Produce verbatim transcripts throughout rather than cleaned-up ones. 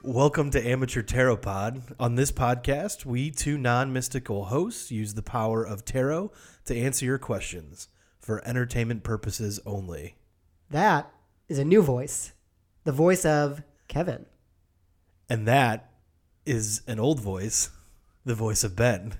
Welcome to Amateur Tarot Pod. On this podcast, we two non-mystical hosts use the power of tarot to answer your questions for entertainment purposes only. That is a new voice, the voice of Kevin. And that is an old voice, the voice of Ben.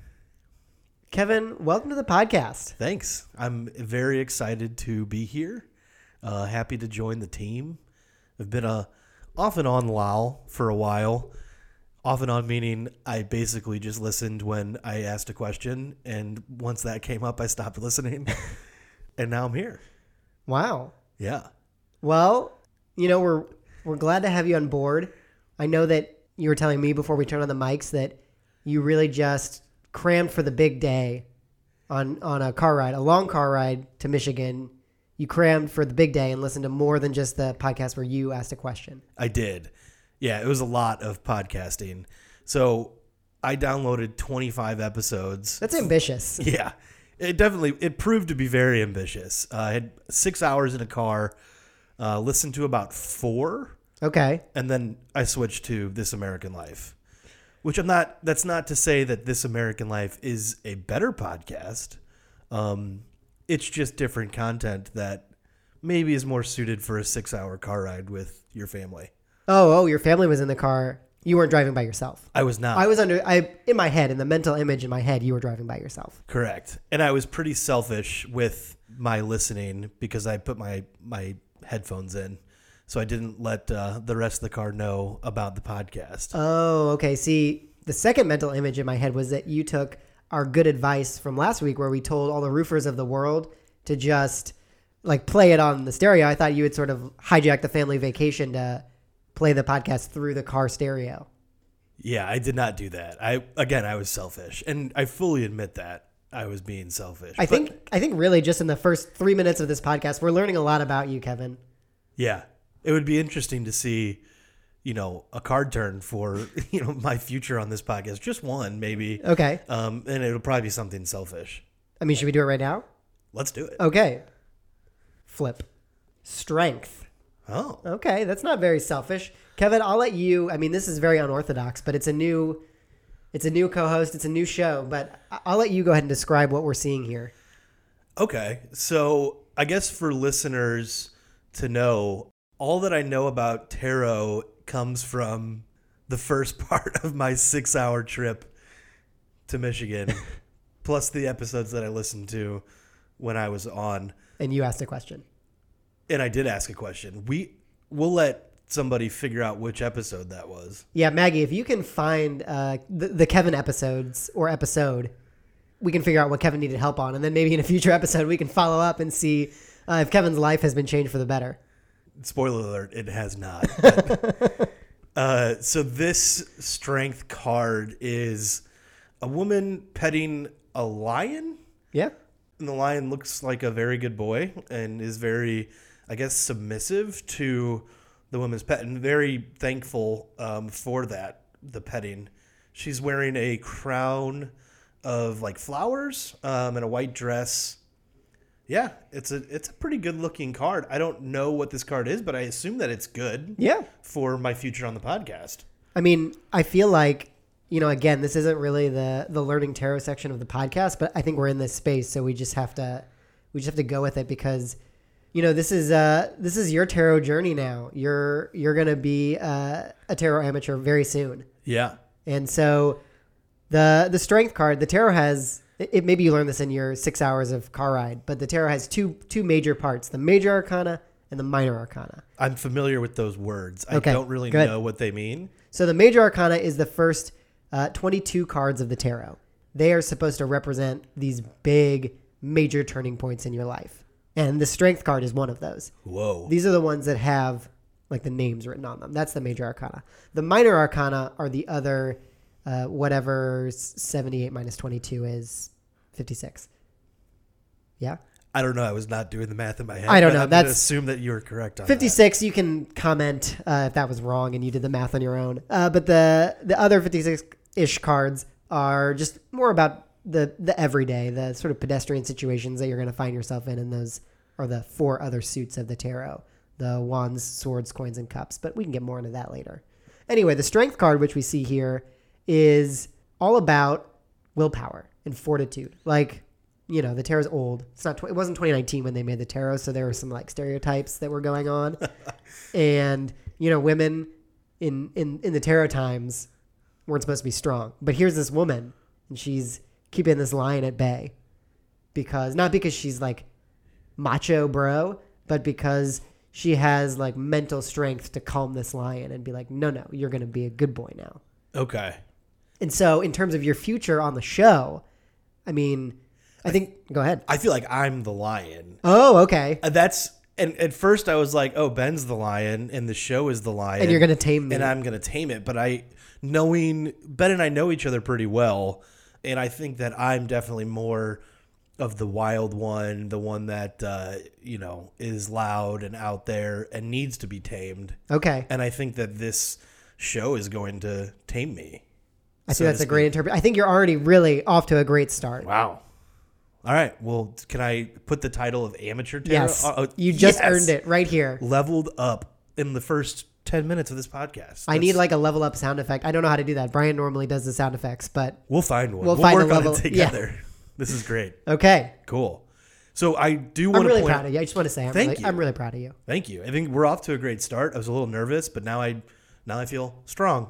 Kevin, welcome to the podcast. Thanks. I'm very excited to be here. Uh, happy to join the team. I've been a off and on lol for a while. Off and on meaning I basically just listened when I asked a question, and once that came up, I stopped listening. And now I'm here. Wow. Yeah. Well, you know, we're we're glad to have you on board. I know that you were telling me before we turned on the mics that you really just crammed for the big day on, on a car ride, a long car ride to Michigan. You crammed for the big day and listened to more than just the podcast where you asked a question. I did. Yeah, it was a lot of podcasting. So I downloaded twenty-five episodes. That's ambitious. Yeah, it definitely, it proved to be very ambitious. Uh, I had six hours in a car, uh, listened to about four. Okay. And then I switched to This American Life, which I'm not, that's not to say that This American Life is a better podcast. Um, It's just different content that maybe is more suited for a six-hour car ride with your family. Oh, oh, your family was in the car. You weren't driving by yourself. I was not. I was under, I in my head, in the mental image in my head, you were driving by yourself. Correct. And I was pretty selfish with my listening because I put my, my headphones in. So I didn't let uh, the rest of the car know about the podcast. Oh, okay. See, the second mental image in my head was that you took our good advice from last week where we told all the roofers of the world to just like play it on the stereo. I thought you would sort of hijack the family vacation to play the podcast through the car stereo. Yeah, I did not do that. I again, I was selfish, and I fully admit that I was being selfish. I but, think I think really just in the first three minutes of this podcast, we're learning a lot about you, Kevin. Yeah, it would be interesting to see, you know, a card turn for, you know, my future on this podcast. Just one, maybe. Okay. Um, and it'll probably be something selfish. I mean, should we do it right now? Let's do it. Okay. Flip. Strength. Oh. Okay, that's not very selfish. Kevin, I'll let you, I mean, this is very unorthodox, but it's a new it's a new co-host, it's a new show, but I'll let you go ahead and describe what we're seeing here. Okay. So I guess for listeners to know, all that I know about tarot comes from the first part of my six-hour trip to Michigan, plus the episodes that I listened to when I was on. And you asked a question. And I did ask a question. We we'll let somebody figure out which episode that was. Yeah, Maggie, if you can find uh, the, the Kevin episodes or episode, we can figure out what Kevin needed help on. And then maybe in a future episode, we can follow up and see uh, if Kevin's life has been changed for the better. Spoiler alert, it has not. But, uh, so this strength card is a woman petting a lion. Yeah. And the lion looks like a very good boy and is very, I guess, submissive to the woman's pet and very thankful um, for that, the petting. She's wearing a crown of like flowers um, and a white dress. Yeah, it's a it's a pretty good looking card. I don't know what this card is, but I assume that it's good. Yeah. For my future on the podcast. I mean, I feel like, you know, again, this isn't really the the learning tarot section of the podcast, but I think we're in this space, so we just have to we just have to go with it because, you know, this is uh this is your tarot journey now. You're you're gonna be uh, a tarot amateur very soon, Yeah. and so the the strength card, the tarot has. It, maybe you learned this in your six hours of car ride, but the tarot has two two major parts: the major arcana and the minor arcana. I'm familiar with those words. Okay, I don't really good. know what they mean. So the major arcana is the first uh, twenty-two cards of the tarot. They are supposed to represent these big, major turning points in your life. And the strength card is one of those. Whoa. These are the ones that have like the names written on them. That's the major arcana. The minor arcana are the other, uh, whatever seventy-eight minus twenty-two is, fifty-six. Yeah? I don't know. I was not doing the math in my head. I don't but know. I'm That's gonna assume that you were correct on fifty-six. That. You can comment uh, if that was wrong and you did the math on your own. Uh, but the the other fifty-six-ish cards are just more about the the everyday, the sort of pedestrian situations that you're going to find yourself in, and those are the four other suits of the tarot: the wands, swords, coins, and cups. But we can get more into that later. Anyway, the strength card, which we see here, is all about willpower and fortitude. Like, you know, the tarot's old. It's not. Tw- it wasn't twenty nineteen when they made the tarot, so there were some like stereotypes that were going on. And you know, women in in in the tarot times weren't supposed to be strong. But here's this woman, and she's keeping this lion at bay because not because she's like macho bro, but because she has like mental strength to calm this lion and be like, no, no, you're going to be a good boy now. Okay. And so in terms of your future on the show, I mean, I think, go ahead. I feel like I'm the lion. Oh, okay. Uh, That's, and at first I was like, oh, Ben's the lion and the show is the lion. And you're going to tame me. And I'm going to tame it. But I, knowing, Ben and I know each other pretty well. And I think that I'm definitely more of the wild one, the one that, uh, you know, is loud and out there and needs to be tamed. Okay. And I think that this show is going to tame me. I so think that's to a great speak. interpretation. I think you're already really off to a great start. Wow. All right. Well, can I put the title of amateur tarot? Yes. Oh, You just yes. earned it right here. Leveled up in the first ten minutes of this podcast. I need That's- like a level up sound effect. I don't know how to do that. Brian normally does the sound effects, but We'll find one. We'll We'll, find work a on level- it together. This is great. okay. Cool. So I do want I'm to really point proud of you. I just want to say I'm, Thank really, you. I'm really proud of you. Thank you. I think we're off to a great start. I was a little nervous, but now I now I feel strong.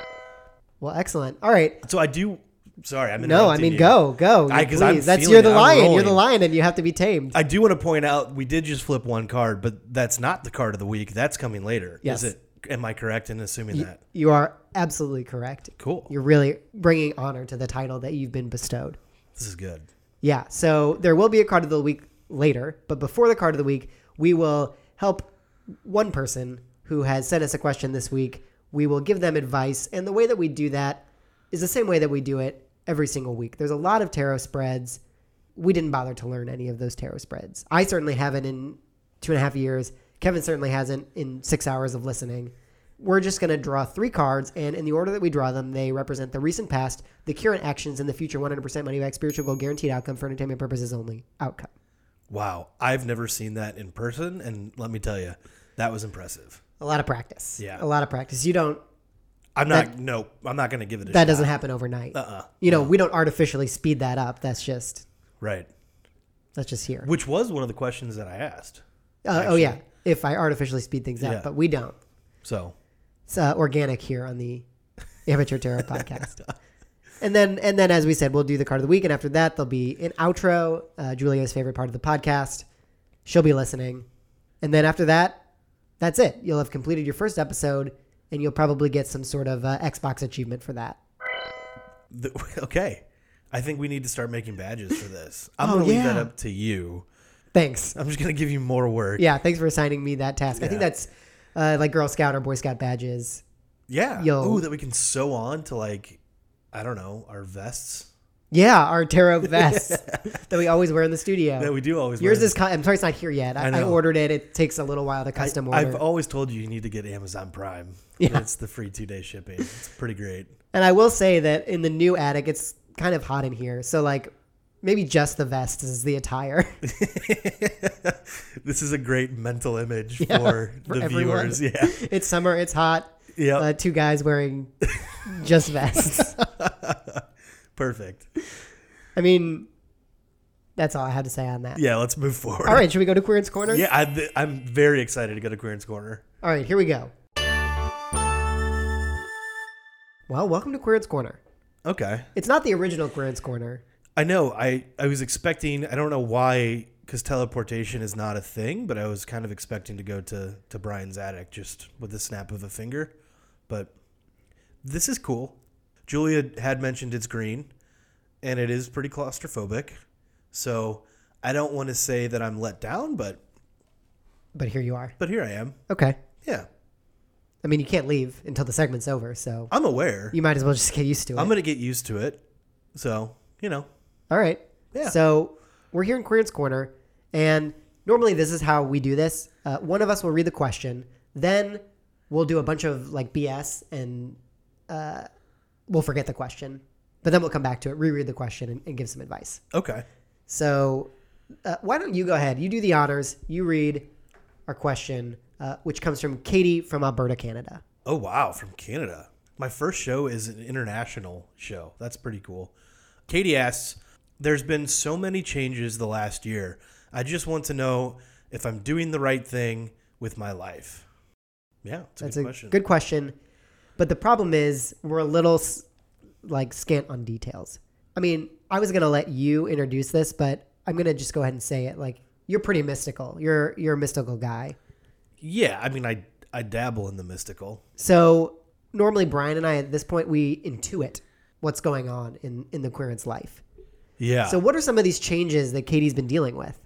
Well, excellent. All right. So I do. Sorry, I'm No, I interrupting mean, you. go, go. I- 'cause I'm Please. That's feeling you're the it. I'm lion. You're the rolling. lion, and you have to be tamed. I do want to point out we did just flip one card, but that's not the card of the week. That's coming later. Yes. Is it? Am I correct in assuming that? You are absolutely correct. Cool. You're really bringing honor to the title that you've been bestowed. This is good. Yeah. So there will be a card of the week later, but before the card of the week, we will help one person who has sent us a question this week. We will give them advice, and the way that we do that is the same way that we do it every single week. There's a lot of tarot spreads. We didn't bother to learn any of those tarot spreads. I certainly haven't in two and a half years. Kevin certainly hasn't in six hours of listening. We're just going to draw three cards, and in the order that we draw them, they represent the recent past, the current actions, and the future one hundred percent money back spiritual goal guaranteed outcome for entertainment purposes only outcome. Wow. I've never seen that in person, and let me tell you, that was impressive. A lot of practice. Yeah. A lot of practice. You don't, I'm not. That- no, I'm not going to give it a that shot. doesn't happen overnight. Uh-uh. You know, we don't artificially speed that up. That's just, Right. that's just here. Which was one of the questions that I asked. Uh, oh, actually. yeah. If I artificially speed things up, Yeah. but we don't. So It's uh, organic here on the Amateur Tarot Podcast. And then, and then, as we said, we'll do the card of the week, and after that, there'll be an outro. Uh, Julia's favorite part of the podcast. She'll be listening, and then after that, that's it. You'll have completed your first episode, and you'll probably get some sort of uh, Xbox achievement for that. the, okay, I think we need to start making badges for this. I'm Oh, going to leave yeah. that up to you. Thanks. I'm just going to give you more work. Yeah, thanks for assigning me that task. I think Yeah. that's uh, like Girl Scout or Boy Scout badges. Yeah. Yo. Ooh, that we can sew on to like, I don't know, our vests. Yeah, our tarot vests that we always wear in the studio. That we do always. Yours wear. is. I'm sorry, it's not here yet. I, I I, know. ordered it. It takes a little while to custom I, order. I've always told you you need to get Amazon Prime. Yeah. It's the free two day shipping. It's pretty great. And I will say that in the new attic, it's kind of hot in here. So like, maybe just the vest is the attire. This is a great mental image Yeah, for, for the everyone. viewers. Yeah. It's summer. It's hot. Yeah. Uh, two guys wearing just vests. Perfect. I mean, that's all I had to say on that. Yeah. Let's move forward. All right, should we go to Queerance Corner? Yeah. I, I'm very excited to go to Queerance Corner. All right, here we go. Well, welcome to Queerance Corner. Okay. It's not the original Queerance Corner. I know. I, I was expecting, I don't know why, because teleportation is not a thing, but I was kind of expecting to go to, to Brian's attic just with the snap of a finger. But this is cool. Julia had mentioned it's green, and it is pretty claustrophobic. So I don't want to say that I'm let down, but But here you are. but here I am. Okay. Yeah. I mean, you can't leave until the segment's over, so I'm aware. you might as well just get used to it. I'm going to get used to it. So, you know. All right. Yeah. So we're here in Queerance Corner, and normally this is how we do this. Uh, one of us will read the question, then we'll do a bunch of like B S, and uh, we'll forget the question, but then we'll come back to it, reread the question, and, and give some advice. Okay. So uh, why don't you go ahead? You do the honors. You read our question, uh, which comes from Katie from Alberta, Canada. Oh, wow. From Canada. My first show is an international show. That's pretty cool. Katie asks, there's been so many changes the last year. I just want to know if I'm doing the right thing with my life. Yeah, that's a That's good a question. good question. But the problem is we're a little like scant on details. I mean, I was going to let you introduce this, but I'm going to just go ahead and say it. Like, you're pretty mystical. You're you're a mystical guy. Yeah, I mean, I, I dabble in the mystical. So normally Brian and I at this point, we intuit what's going on in, in the queerant's life. Yeah. So what are some of these changes that Katie's been dealing with?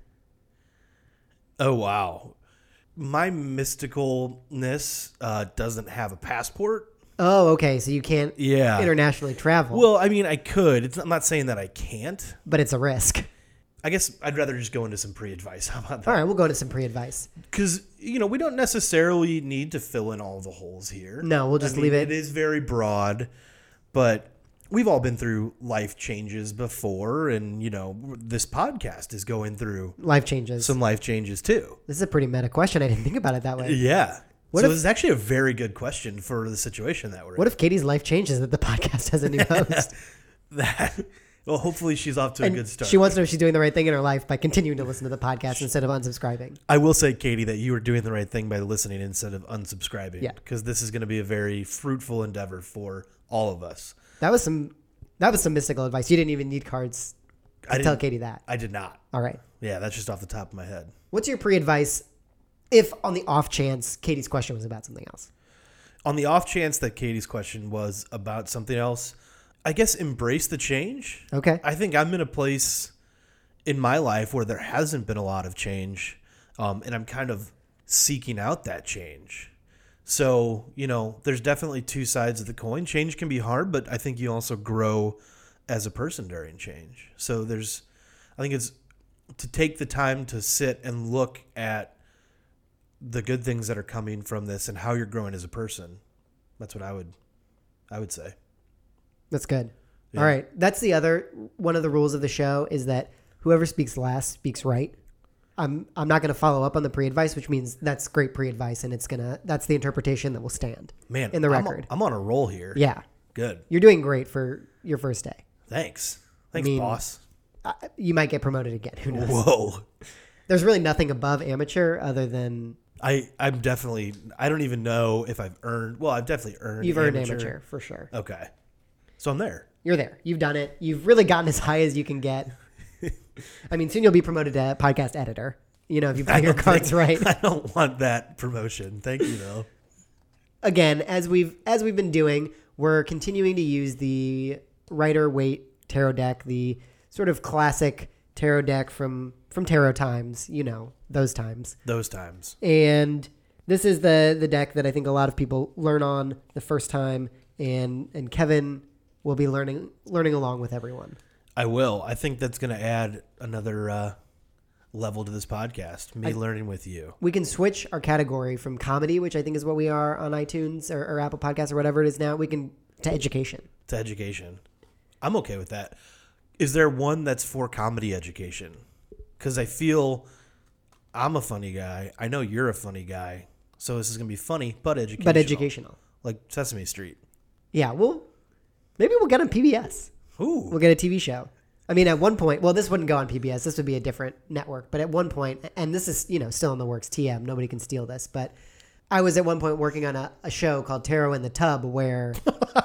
Oh, wow. My mysticalness uh, doesn't have a passport. Oh, okay. So you can't Yeah. internationally travel. Well, I mean, I could. It's, I'm not saying that I can't. but it's a risk. I guess I'd rather just go into some pre-advice. How about that? All right, we'll go into some pre-advice. Because, you know, we don't necessarily need to fill in all the holes here. No, we'll just I mean, leave it. It is very broad, but we've all been through life changes before. And, you know, this podcast is going through Life changes. some life changes too. This is a pretty meta question. I didn't think about it that way. Yeah. What so if- this is actually a very good question for the situation that we're What if Katie's life changes that the podcast has a new host? in. That, well, hopefully she's off to a And good start. she wants to know if she's doing the right thing in her life by continuing to listen to the podcast instead of unsubscribing. I will say, Katie, that you were doing the right thing by listening instead of unsubscribing. Yeah. Because this is going to be a very fruitful endeavor for all of us. That was some that was some mystical advice. You didn't even need cards I to tell didn't- Katie that. I did not. All right. Yeah, that's just off the top of my head. What's your pre-advice if on the off chance Katie's question was about something else? On the off chance that Katie's question was about something else, I guess embrace the change. Okay. I think I'm in a place in my life where there hasn't been a lot of change, um, and I'm kind of seeking out that change. So, you know, there's definitely two sides of the coin. Change can be hard, but I think you also grow as a person during change. So there's, I think it's to take the time to sit and look at the good things that are coming from this and how you're growing as a person. That's what I would, I would say. That's good. Yeah. All right. That's the other one of the rules of the show is that whoever speaks last speaks right. I'm I'm not going to follow up on the pre-advice, which means that's great pre-advice, and it's gonna that's the interpretation that will stand. Man, in the I'm, record. I'm on a roll here. Yeah, Good. you're doing great for your first day. Thanks. Thanks, mean- boss. Uh, you might get promoted again. Who knows? Whoa. There's really nothing above amateur other than I, I'm definitely, I don't even know if I've earned, well, I've definitely earned you've earned amateur for sure. Okay. So I'm there. You're there. You've done it. You've really gotten as high as you can get. I mean, soon you'll be promoted to podcast editor. You know, if you I play your don't cards think- right. I don't want that promotion. Thank you, though. Again, as we've as we've been doing, we're continuing to use the Rider Waite tarot deck, the sort of classic tarot deck from from tarot times, you know, those times. Those times. And this is the the deck that I think a lot of people learn on the first time, and and Kevin will be learning learning along with everyone. I will. I think that's going to add another uh, level to this podcast. Me I- learning with you. We can switch our category from comedy, which I think is what we are on iTunes or, or Apple Podcasts or whatever it is now. We can to education. To education. I'm okay with that. Is there one that's for comedy education? Because I feel I'm a funny guy. I know you're a funny guy. So this is going to be funny, but educational. But educational. Like Sesame Street. Yeah, well, maybe we'll get on P B S. Ooh. We'll get a T V show. I mean, at one point, well, this wouldn't go on P B S. This would be a different network. But at one point, and this is, you know, still in the works, T M, nobody can steal this. But I was at one point working on a, a show called Tarot in the Tub where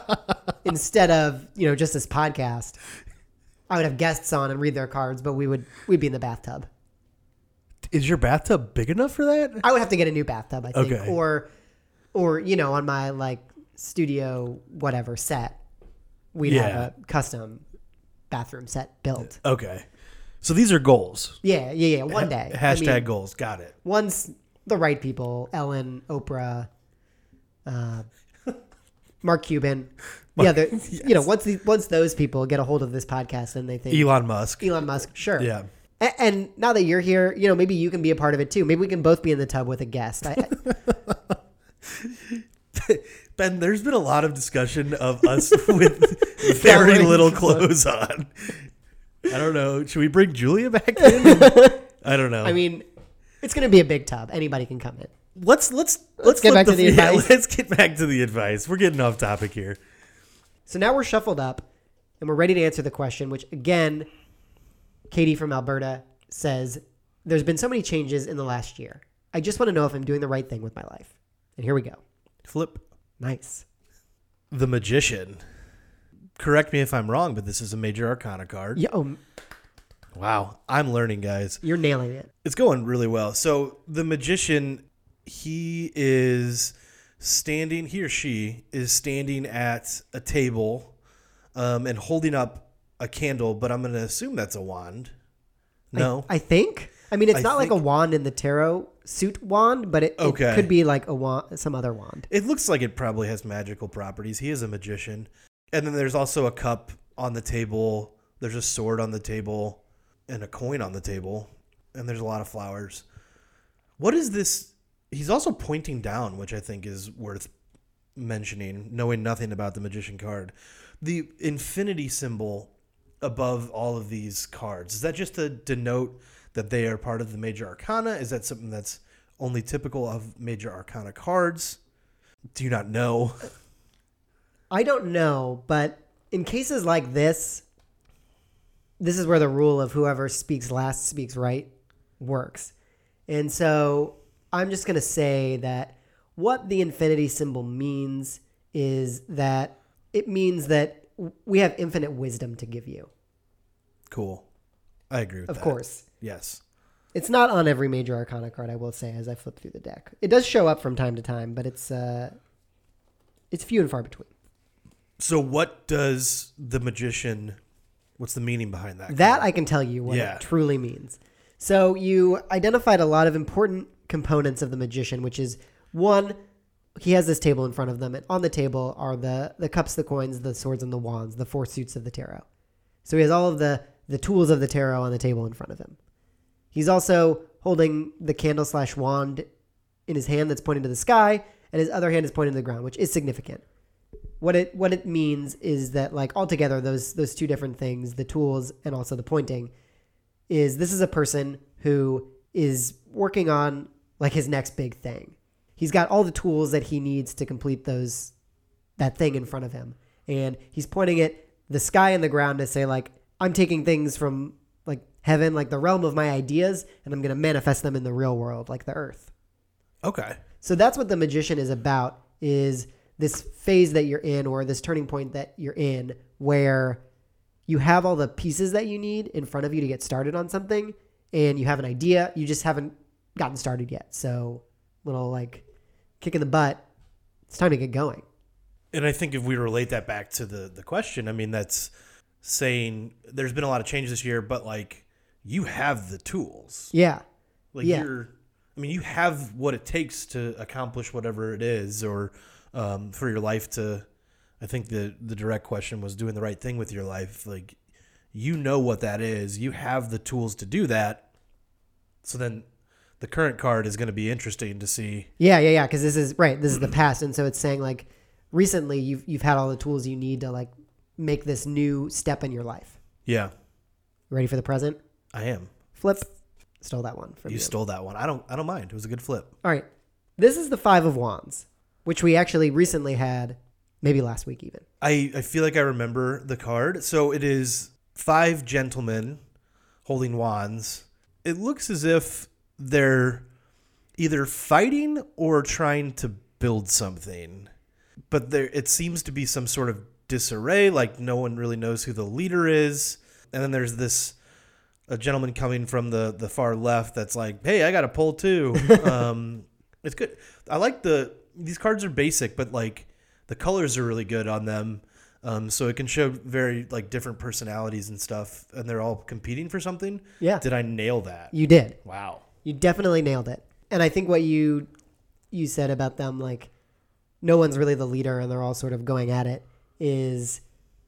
instead of, you know, just this podcast, I would have guests on and read their cards, but we would, we'd be in the bathtub. Is your bathtub big enough for that? I would have to get a new bathtub, I think. Okay. Or, or, you know, on my like studio, whatever set, we'd Yeah. have a custom bathroom set built. Okay. So these are goals. Yeah, yeah, yeah. One day. I Hashtag mean, goals. Got it. once the right people, Ellen, Oprah, uh, Mark Cuban. Yeah, they're you know, once the, once those people get a hold of this podcast and they think Elon Musk. Elon Musk, sure. Yeah. A- and now that you're here, you know, maybe you can be a part of it too. Maybe we can both be in the tub with a guest. I, Ben, there's been a lot of discussion of us with very wearing little clothes. clothes on. I don't know. Should we bring Julia back in? I don't know. I mean, it's going to be a big tub. Anybody can come in. let's let's let's, Let's get flip back to the yeah, advice. let's get back to the advice. We're getting off topic here. So now we're shuffled up and we're ready to answer the question, which again, Katie from Alberta says, there's been so many changes in the last year. I just want to know if I'm doing the right thing with my life. And here we go. Flip. Nice. The Magician. Correct me if I'm wrong, but this is a major arcana card. Yeah, oh, Wow. I'm learning, guys. you're nailing it. It's going really well. So the Magician, he is standing, he or she is standing at a table um, and holding up a candle, but I'm going to assume that's a wand. No? I, I think. I mean, it's I not like a think- wand in the tarot suit wand, but it, it Okay. could be like a wand, some other wand. It looks like it probably has magical properties. He is a magician. And then there's also a cup on the table. There's a sword on the table and a coin on the table. And there's a lot of flowers. What is this? He's also pointing down, which I think is worth mentioning, knowing nothing about the magician card. The infinity symbol above all of these cards, is that just to denote that they are part of the major arcana? Is that something that's only typical of major arcana cards? Do you not know? I don't know, but in cases like this, this is where the rule of whoever speaks last speaks right works. And so I'm just going to say that what the infinity symbol means is that it means that we have infinite wisdom to give you. Cool. I agree with Of that. course. Yes. It's not on every major arcana card, I will say, as I flip through the deck. It does show up from time to time, but it's uh, it's few and far between. So what does the magician, what's the meaning behind that? That card? I can tell you what Yeah. it truly means. So you identified a lot of important components of the magician, which is one, he has this table in front of them, and on the table are the the cups, the coins, the swords, and the wands, the four suits of the tarot. So he has all of the the tools of the tarot on the table in front of him. He's also holding the candle slash wand in his hand that's pointing to the sky, and his other hand is pointing to the ground, which is significant. What it what it means is that, like, altogether, those those two different things, the tools and also the pointing, is this is a person who is working on like his next big thing. He's got all the tools that he needs to complete those that thing in front of him, and he's pointing at the sky and the ground to say, like, I'm taking things from like heaven, like the realm of my ideas, and I'm going to manifest them in the real world, like the earth. Okay. So that's what the magician is about, is this phase that you're in, or this turning point that you're in, where you have all the pieces that you need in front of you to get started on something, and you have an idea, you just haven't gotten started yet. So little like kick in the butt, it's time to get going. And I think if we relate that back to the, the question, I mean, that's saying there's been a lot of changes this year, but like you have the tools. Yeah. Like Yeah. you're, I mean, you have what it takes to accomplish whatever it is, or um, for your life to, I think the, the direct question was doing the right thing with your life. Like, you know what that is. You have the tools to do that. So then the current card is going to be interesting to see. Yeah, yeah, yeah. Because this is right. This is the past, and so it's saying like recently you've you've had all the tools you need to like make this new step in your life. Yeah, Ready for the present? I am. Flip. Stole that one from You you. stole that one. I don't. I don't mind. It was a good flip. All right. This is the Five of Wands, which we actually recently had, maybe last week even. I, I feel like I remember the card. So it is five gentlemen holding wands. It looks as if they're either fighting or trying to build something. But there it seems to be some sort of disarray, like no one really knows who the leader is. And then there's this a gentleman coming from the, the far left that's like, hey, I got a pull too. um, it's good. I like the these cards are basic, but like the colors are really good on them. Um, so it can show very like different personalities and stuff, and they're all competing for something. Yeah. Did I nail that? You did. Wow. You definitely nailed it. And I think what you you said about them, like no one's really the leader and they're all sort of going at it, is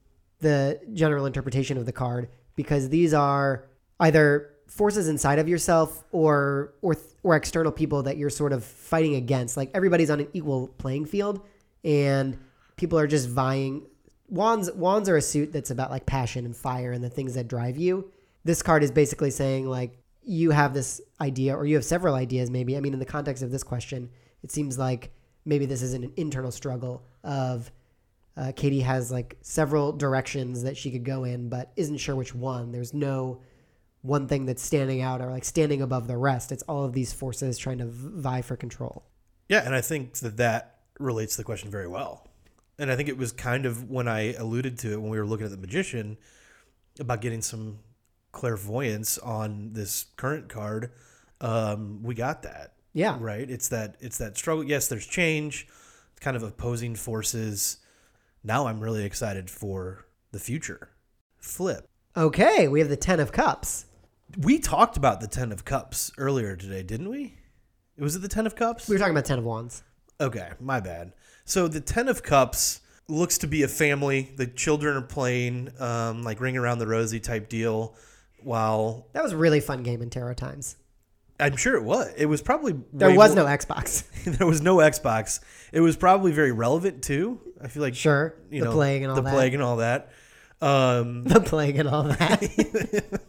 the general interpretation of the card, because these are either forces inside of yourself or or or external people that you're sort of fighting against. Like everybody's on an equal playing field and people are just vying. Wands wands are a suit that's about like passion and fire and the things that drive you. This card is basically saying like you have this idea, or you have several ideas maybe. I mean, in the context of this question, it seems like maybe this is an internal struggle of uh, Katie has like several directions that she could go in, but isn't sure which one. There's no one thing that's standing out or like standing above the rest. It's all of these forces trying to vie for control. Yeah, and I think that that relates to the question very well. And I think it was kind of when I alluded to it when we were looking at the magician about getting some clairvoyance on this current card. Um, we got that. Yeah. Right. It's that it's that struggle. Yes, there's change, kind of opposing forces. Now I'm really excited for the future. Flip. Okay, we have the Ten of Cups. We talked about the Ten of Cups earlier today, didn't we? Was it the Ten of Cups? We were talking about Ten of Wands. Okay, my bad. So the Ten of Cups looks to be a family. The children are playing um, like Ring Around the Rosie type deal. While That was a really fun game in Tarot Times. I'm sure it was. It was probably There way was more- no Xbox. there was no Xbox. It was probably very relevant too. I feel like Sure, you the know, plague and all the that. plague and all that. Um, The plague and all that.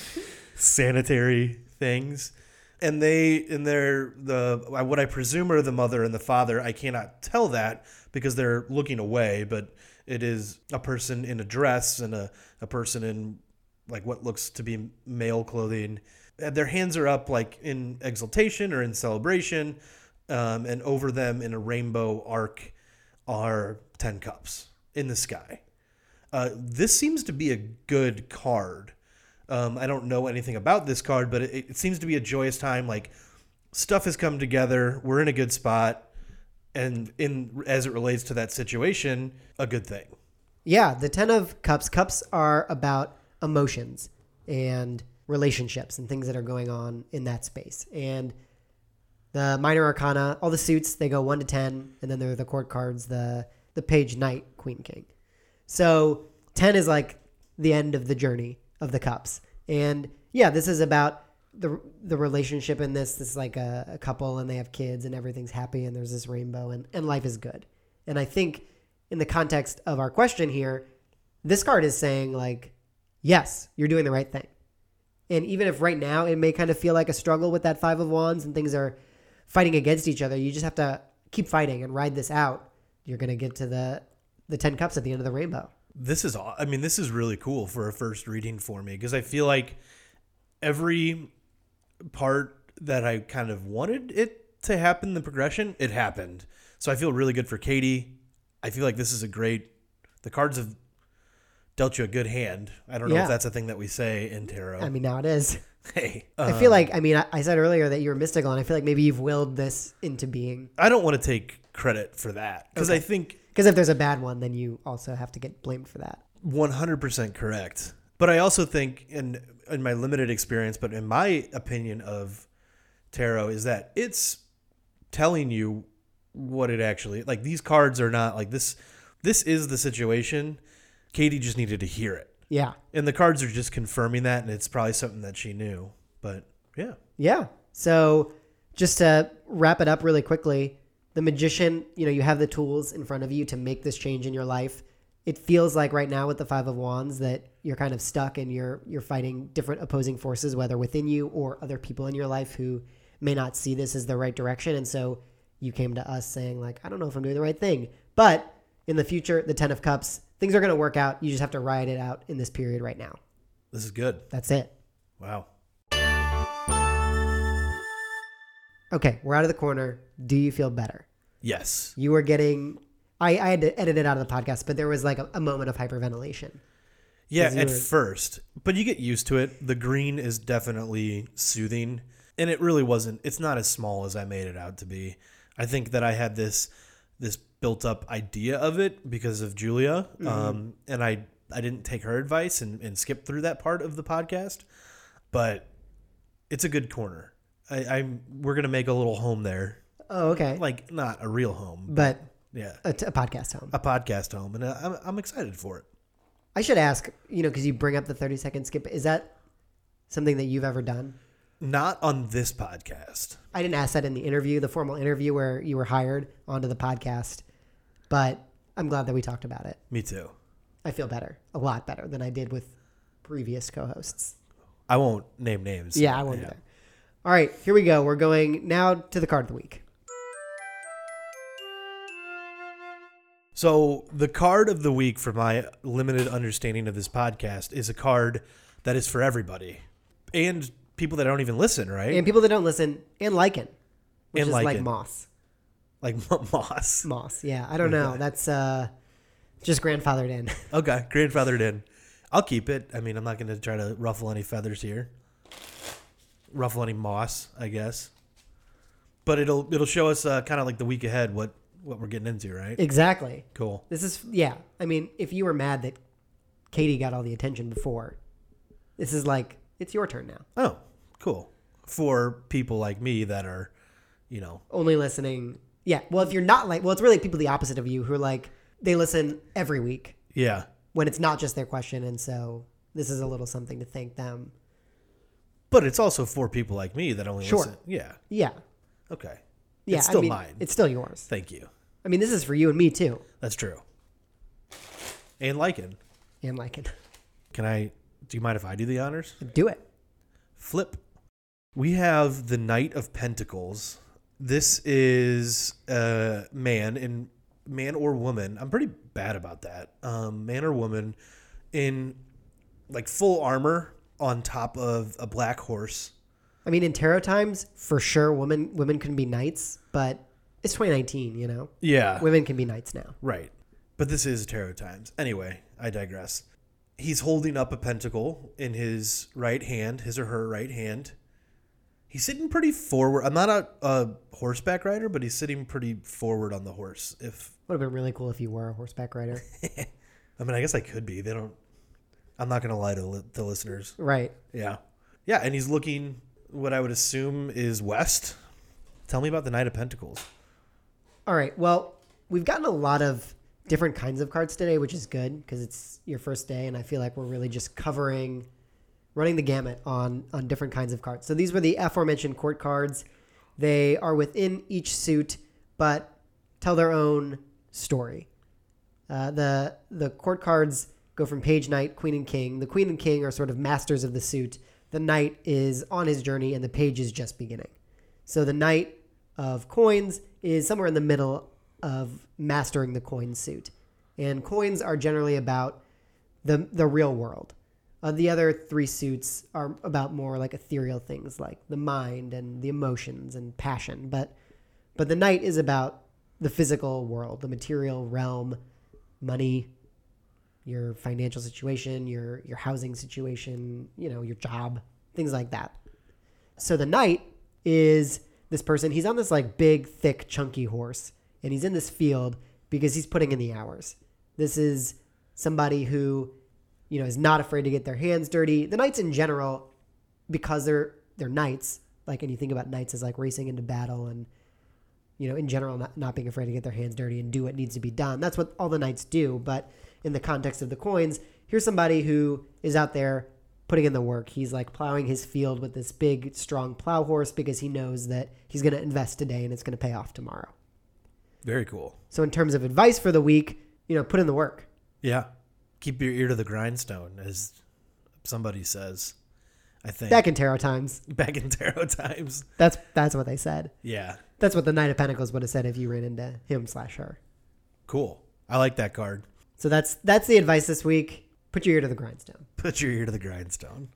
sanitary things, and they and they're the what I presume are the mother and the father. I cannot tell that because they're looking away, but it is a person in a dress and a, a person in like what looks to be male clothing. And their hands are up like in exultation or in celebration, um, and over them in a rainbow arc are ten cups in the sky. Uh, this seems to be a good card. Um, I don't know anything about this card, but it, it seems to be a joyous time. Like stuff has come together. We're in a good spot. And in as it relates to that situation, a good thing. Yeah, the Ten of Cups. Cups are about emotions and relationships and things that are going on in that space. And the minor arcana, all the suits, they go one to ten. And then there are the court cards, the, the page, knight, queen, king. So ten is like the end of the journey of the cups. And yeah, this is about the the relationship in this. This is like a, a couple and they have kids and everything's happy and there's this rainbow and, and life is good. And I think in the context of our question here, this card is saying like, yes, you're doing the right thing. And even if right now it may kind of feel like a struggle with that Five of Wands and things are fighting against each other, you just have to keep fighting and ride this out. You're going to get to the the ten cups at the end of the rainbow. This is, I mean, this is really cool for a first reading for me because I feel like every part that I kind of wanted it to happen, the progression, it happened. So I feel really good for Katie. I feel like this is a great, the cards have dealt you a good hand. I don't know Yeah. if that's a thing that we say in tarot. I mean, now it is. hey, I um, feel like, I mean, I, I said earlier that you were mystical, and I feel like maybe you've willed this into being. I don't want to take credit for that because Okay. I think Because if there's a bad one, then you also have to get blamed for that. one hundred percent correct. But I also think, in in my limited experience, but in my opinion of tarot, is that it's telling you what it actually, like these cards are not like this. This is the situation. Katie just needed to hear it. Yeah. And the cards are just confirming that, and it's probably something that she knew. But yeah. Yeah. So just to wrap it up really quickly, the magician, you know, you have the tools in front of you to make this change in your life. It feels like right now with the Five of Wands that you're kind of stuck and you're you're fighting different opposing forces, whether within you or other people in your life who may not see this as the right direction. And so you came to us saying like, I don't know if I'm doing the right thing. But in the future, the Ten of Cups, things are going to work out. You just have to ride it out in this period right now. This is good. That's it. Wow. Okay, we're out of the corner. Do you feel better? Yes. You were getting... I, I had to edit it out of the podcast, but there was like a, a moment of hyperventilation. Yeah, 'Cause you at were- first. But you get used to it. The green is definitely soothing. And it really wasn't, it's not as small as I made it out to be. I think that I had this this built up idea of it because of Julia. Mm-hmm. Um, and I, I didn't take her advice and, and skip through that part of the podcast. But it's a good corner. I, I'm we're gonna make a little home there. Oh, okay. Like not a real home. But Yeah. a, t- a podcast home. A podcast home. And I'm, I'm excited for it. I should ask, you know, because you bring up the thirty second skip. Is that something that you've ever done? Not on this podcast. I didn't ask that in the interview, the formal interview where you were hired onto the podcast, but I'm glad that we talked about it. Me too. I feel better, a lot better than I did with previous co-hosts. I won't name names. Yeah, I won't either. All right, here we go. We're going now to the card of the week. So the card of the week, for my limited understanding of this podcast, is a card that is for everybody and people that don't even listen, right? And people that don't listen and Lycan, which And is like Lycan. Moss. Like Moss. Moss, yeah. I don't know. Okay. That's uh, just grandfathered in. Okay, grandfathered in. I'll keep it. I mean, I'm not going to try to ruffle any feathers here. Ruffle any moss, I guess. But it'll it'll show us uh, kind of like the week ahead what, what we're getting into, right? Exactly. Cool. This is, yeah. I mean, if you were mad that Katie got all the attention before, this is like, it's your turn now. Oh, cool. For people like me that are, you know. Only listening. Yeah. Well, if you're not like, well, it's really people the opposite of you who are like, they listen every week Yeah. when it's not just their question. And so this is a little something to thank them. But it's also for people like me that only Sure. listen. Yeah. Yeah. Okay. Yeah. It's still I mean, mine. It's still yours. Thank you. I mean, this is for you and me too. That's true. And Lycan. And Lycan. Can I, do you mind if I do the honors? Do it. Flip. We have the Knight of Pentacles. This is a man, in man or woman. I'm pretty bad about that. Um, man or woman in like full armor on top of a black horse. I mean, in tarot times, for sure, women women can be knights, but it's twenty nineteen, you know? Yeah. Women can be knights now. Right. But this is tarot times. Anyway, I digress. He's holding up a pentacle in his right hand, his or her right hand. He's sitting pretty forward. I'm not a, a horseback rider, but he's sitting pretty forward on the horse. If Would have been really cool if you were a horseback rider. I mean, I guess I could be. They don't. I'm not going to lie to li- the listeners. Right. Yeah. Yeah, and he's looking what I would assume is west. Tell me about the Knight of Pentacles. All right. Well, we've gotten a lot of different kinds of cards today, which is good because it's your first day, and I feel like we're really just covering, running the gamut on on different kinds of cards. So these were the aforementioned court cards. They are within each suit, but tell their own story. Uh, the the court cards go from page, knight, queen, and king. The queen and king are sort of masters of the suit. The knight is on his journey, and the page is just beginning. So the knight of coins is somewhere in the middle of mastering the coin suit. And coins are generally about the the real world. Uh, the other three suits are about more like ethereal things like the mind and the emotions and passion. But but the knight is about the physical world, the material realm, money, your financial situation, your your housing situation, you know, your job, things like that. So the knight is this person. He's on this like big, thick, chunky horse, and he's in this field because he's putting in the hours. This is somebody who, you know, is not afraid to get their hands dirty. The knights in general, because they're they're knights, like, and you think about knights as like racing into battle and, you know, in general, not, not being afraid to get their hands dirty and do what needs to be done. That's what all the knights do. But in the context of the coins, here's somebody who is out there putting in the work. He's like plowing his field with this big, strong plow horse because he knows that he's going to invest today and it's going to pay off tomorrow. Very cool. So in terms of advice for the week, you know, put in the work. Yeah. Keep your ear to the grindstone, as somebody says, I think. Back in tarot times. Back in tarot times. That's that's what they said. Yeah. That's what the Knight of Pentacles would have said if you ran into him slash her. Cool. I like that card. So that's that's the advice this week. Put your ear to the grindstone. Put your ear to the grindstone.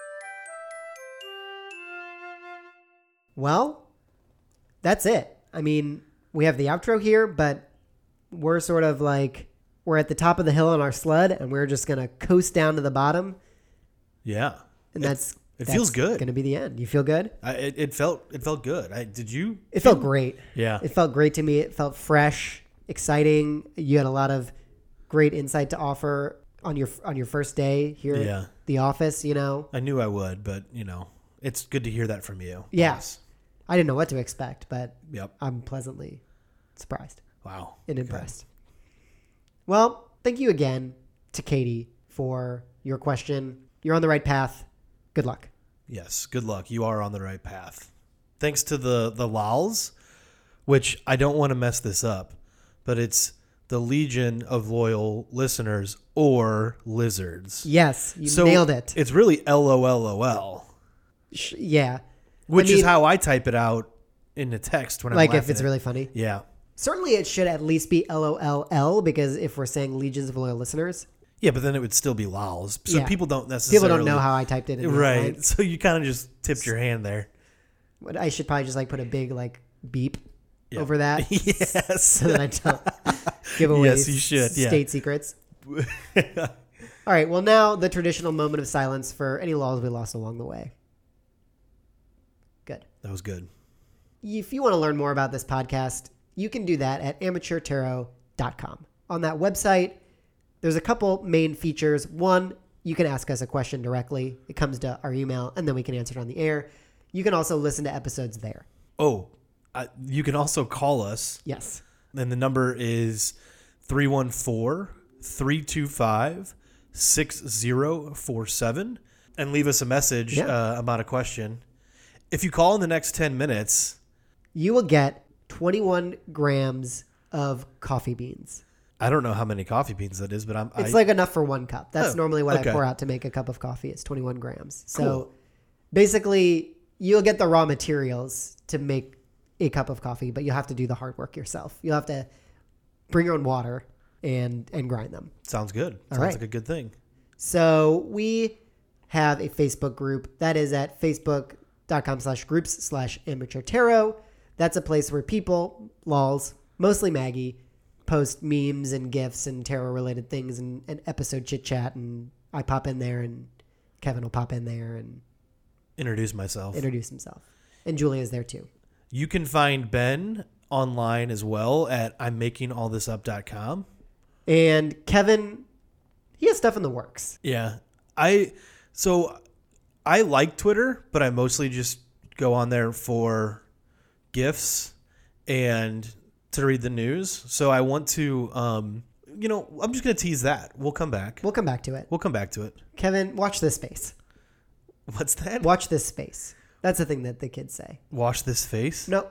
Well, that's it. I mean, we have the outro here, but we're sort of like, we're at the top of the hill on our sled, and we're just going to coast down to the bottom. Yeah. And it, that's it that's feels good. Going to be the end. You feel good? I, it, it felt it felt good. I, did you? It felt great. Yeah. It felt great to me. It felt fresh, exciting. You had a lot of great insight to offer on your on your first day here Yeah. at the office, you know. I knew I would, but, you know, it's good to hear that from you. Yeah. Yes. I didn't know what to expect, but Yep. I'm pleasantly surprised Wow. and impressed. Well, thank you again to Katie for your question. You're on the right path. Good luck. Yes. Good luck. You are on the right path. Thanks to the, the lols, which I don't want to mess this up, but it's the Legion of Loyal Listeners or Lizards. Yes, you So nailed it. It's really L O L O L, Sh- Yeah. which I mean, is how I type it out in the text when I'm like if laughing it's at- really funny. Yeah. Certainly it should at least be L O L L because if we're saying Legions of Loyal Listeners, Yeah, but then it would still be lols. So Yeah. people don't necessarily... people don't know how I typed it in. real Right. life. So you kind of just tipped your hand there. But I should probably just like put a big like beep Yeah. over that. Yes. So that I don't give away Yes, you should, yeah. state secrets. All right. Well, now the traditional moment of silence for any laws we lost along the way. Good. That was good. If you want to learn more about this podcast, you can do that at amateur tarot dot com. On that website, there's a couple main features. One, you can ask us a question directly. It comes to our email, and then we can answer it on the air. You can also listen to episodes there. Oh, I, you can also call us. Yes. And the number is three one four, three two five, six zero four seven. And leave us a message Yeah. uh, about a question. If you call in the next ten minutes, You will get twenty-one grams of coffee beans. I don't know how many coffee beans that is, but I'm. It's I, like enough for one cup. That's Oh, normally what okay. I pour out to make a cup of coffee. It's twenty-one grams. So Cool. basically, you'll get the raw materials to make a cup of coffee, but you'll have to do the hard work yourself. You'll have to bring your own water and and grind them. sounds good. All Sounds right. like a good thing. So we have a Facebook group that is at facebook.com slash groups slash amateur tarot. That's a place where people, lols, mostly Maggie, post memes and GIFs and tarot related things and, and episode chit chat. And I pop in there and Kevin will pop in there and Introduce myself. introduce himself. And Julia's there too. You can find Ben online as well at I'm making all this up dot com. And Kevin, he has stuff in the works. Yeah. I so I like Twitter, but I mostly just go on there for GIFs and to read the news. So I want to um you know, I'm just going to tease that. We'll come back. We'll come back to it. We'll come back to it. Kevin, watch this space. What's that? Watch this space. That's the thing that the kids say. Wash this face? No.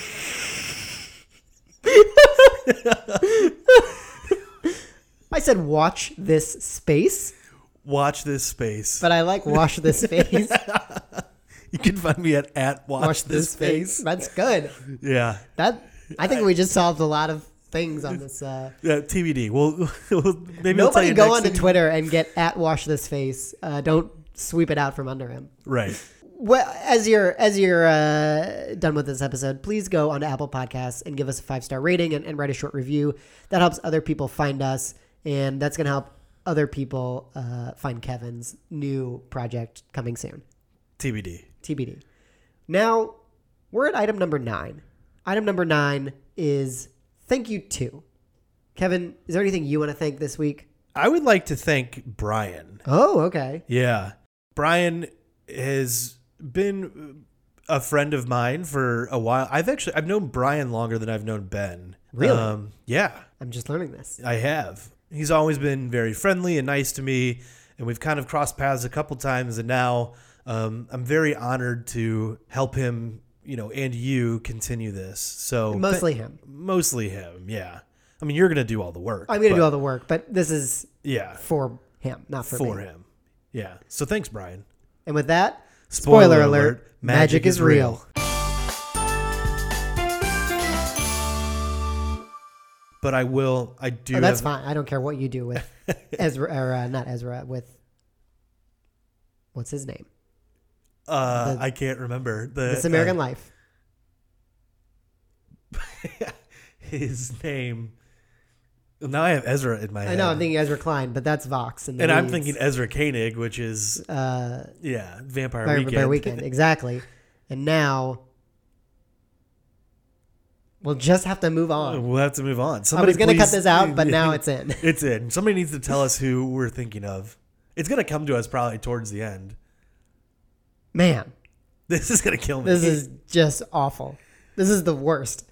I said watch this space, Watch this space. but I like wash this face. You can find me at, at watch, this, face. That's good. Yeah. That I think we just solved a lot of things on this. Uh, Yeah, T B D. We'll, we'll maybe we'll tell nobody you go next onto week. Twitter and get at wash this face. Uh, don't sweep it out from under him. Right. Well, as you're as you're uh, done with this episode, please go onto Apple Podcasts and give us a five star rating and, and write a short review. That helps other people find us, and that's going to help other people uh, find Kevin's new project coming soon. T B D. T B D. Now we're at item number nine. Item number nine is thank you to Kevin. Is there anything you want to thank this week? I would like to thank Brian. Oh, okay. Yeah. Brian has been a friend of mine for a while. I've actually I've known Brian longer than I've known Ben. Really? Um, yeah, I'm just learning this. I have. He's always been very friendly and nice to me, and we've kind of crossed paths a couple times, and now um, I'm very honored to help him, you know, and you continue this. So Mostly him. Mostly him, yeah. I mean, you're going to do all the work. I'm going to but- do all the work, but this is Yeah, for him, not for, for me. him. Yeah. So thanks, Brian. And with that, Spoiler, spoiler, alert, alert, magic, is real. But I will, I do Oh, that's have, fine. I don't care what you do with Ezra, or uh, not Ezra, with what's his name? uh, the- I can't remember. The, This American uh, Life. his name. Now I have Ezra in my head. I know, I'm thinking Ezra Klein, but that's Vox. And, the And I'm Leads. thinking Ezra Koenig, which is, uh, yeah, Vampire Vampire Weekend. Weekend. Exactly. And now we'll just have to move on. We'll have to move on. I Somebody was going to cut please- this out, but now it's in. It's in. Somebody needs to tell us who we're thinking of. It's going to come to us probably towards the end. Man, This is going to kill me. this is just awful. This is the worst.